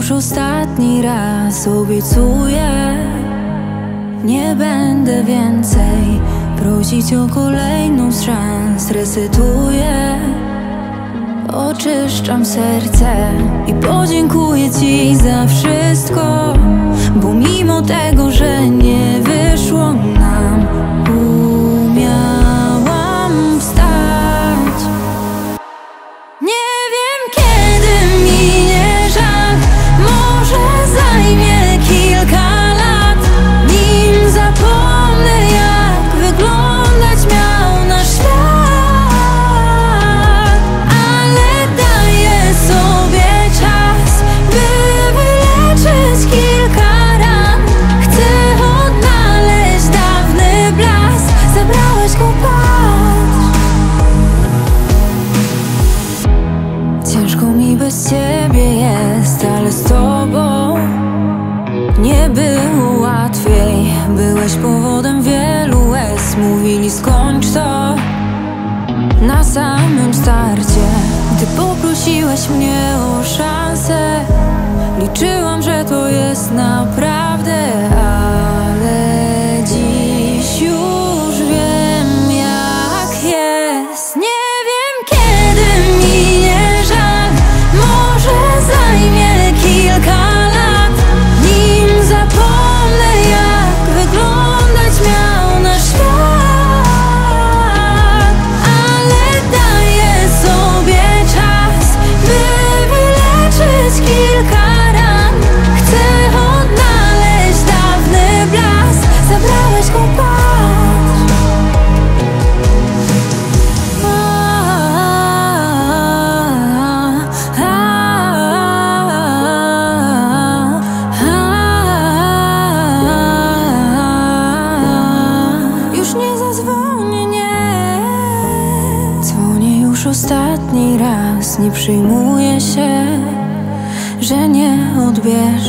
już ostatni raz obiecuję, nie będę więcej prosić o kolejną z szans. Resetuję, oczyszczam serce i podziękuję Ci za wszystko, bo mimo tego, że nie wyszło nam, umiałam wstać. Nie wiem, kiedy minie żal, może zajmie kilka lat, nim zapomnę, jak wyglądać miał nasz świat. Ale daję sobie czas, by wyleczyć kilka ran. Chcę odnaleźć dawny blask, zabrałeś go, patrz. Ciężko mi bez Ciebie jest, ale z Tobą nie było łatwiej. Byłeś powodem wielu łez, mówili skończ to na samym starcie. Gdy poprosiłeś mnie o szansę, liczyłam, że to jest naprawdę, ale dziś już wiem, jak jest. Nie wiem, kiedy minie żal, może zajmie kilka lat, nim zapomnę, jak wyglądać miał nasz świat. Ale daję sobie czas, by wyleczyć kilka ran. Chcę odnaleźć dawny blask, zabrałeś go, patrz. Już nie zadzwonię, nie. Dzwonię już ostatni raz, nie przyjmuję się, że nie odbierze.